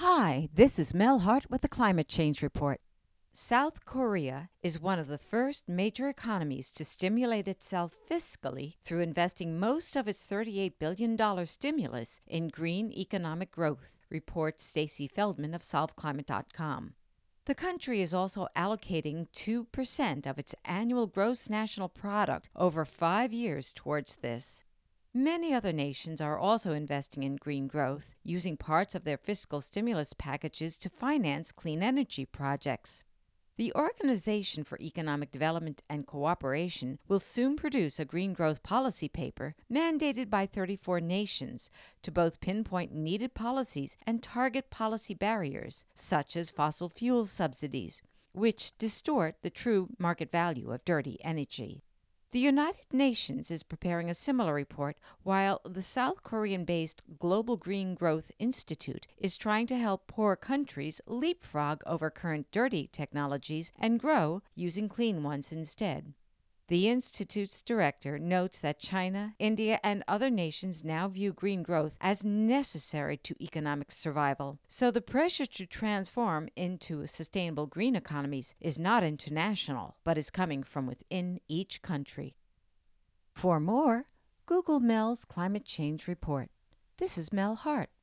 Hi, this is Mel Hart with the Climate Change Report. South Korea is one of the first major economies to stimulate itself fiscally through investing most of its $38 billion stimulus in green economic growth, reports Stacy Feldman of SolveClimate.com. The country is also allocating 2% of its annual gross national product over 5 years towards this. Many other nations are also investing in green growth, using parts of their fiscal stimulus packages to finance clean energy projects. The Organization for Economic Development and Cooperation will soon produce a green growth policy paper mandated by 34 nations to both pinpoint needed policies and target policy barriers, such as fossil fuel subsidies, which distort the true market value of dirty energy. The United Nations is preparing a similar report, while the South Korean-based Global Green Growth Institute is trying to help poor countries leapfrog over current dirty technologies and grow using clean ones instead. The Institute's director notes that China, India, and other nations now view green growth as necessary to economic survival. So the pressure to transform into sustainable green economies is not international, but is coming from within each country. For more, Google Mel's Climate Change Report. This is Mel Hart.